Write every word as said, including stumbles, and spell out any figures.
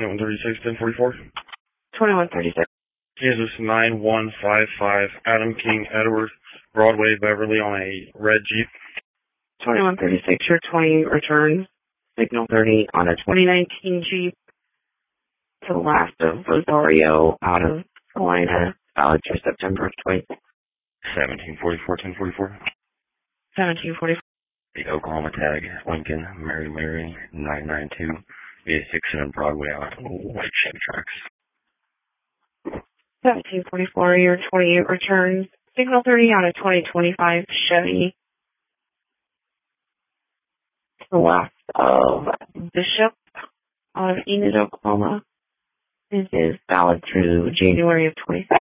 one thirty-six, ten forty-four. twenty-one thirty-six. Jesus nine one five five, Adam King Edward, Broadway, Beverly on a red Jeep. twenty-one thirty-six, your twenty returns. Signal thirty on a twenty nineteen Jeep. To the last of Rosario out of Salina, valid through September twenty-sixth. seventeen forty-four, ten forty-four. seventeen forty-four. The Oklahoma tag, Lincoln, Mary Mary, nine nine two, V A six on Broadway out of white Chevy trucks. seventeen forty-four, your twenty-eight returns. Signal thirty on a twenty twenty-five Chevy. To the last of Bishop out of Enid, Oklahoma. This is valid through January of twenty-six.